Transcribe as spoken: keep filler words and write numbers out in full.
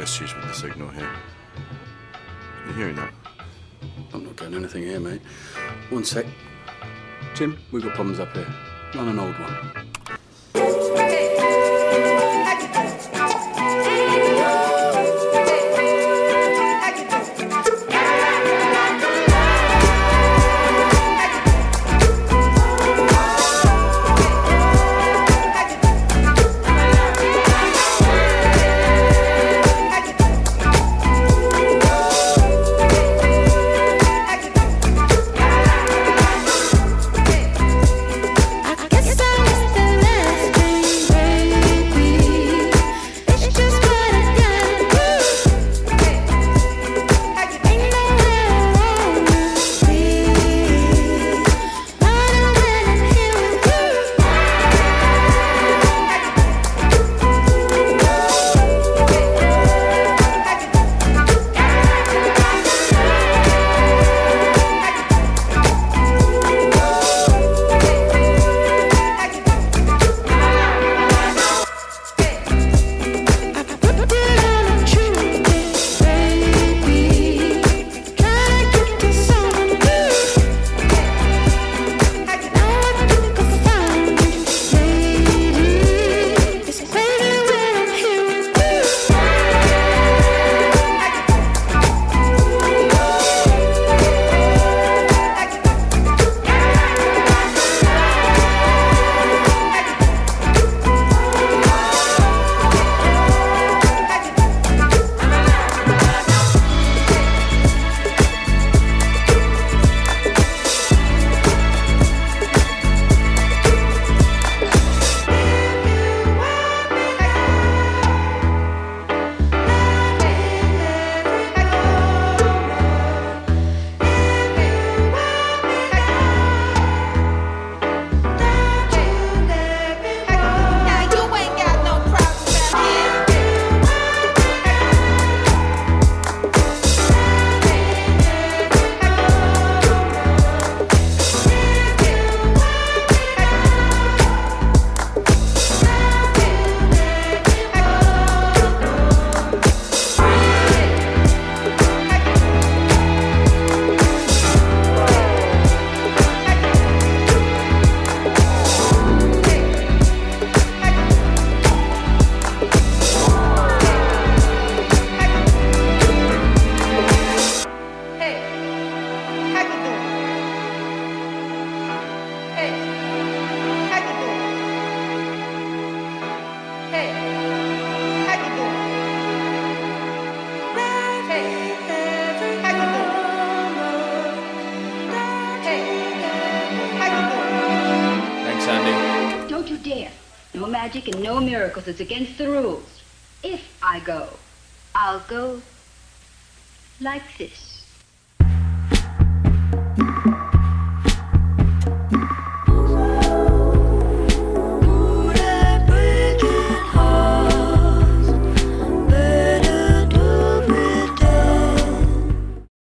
issues with the signal here. You hearing that? I'm not getting anything here, mate. One sec. Jim, we've got problems up here. Run an old one. And no miracles. It's against the rules. If I go, I'll go like this.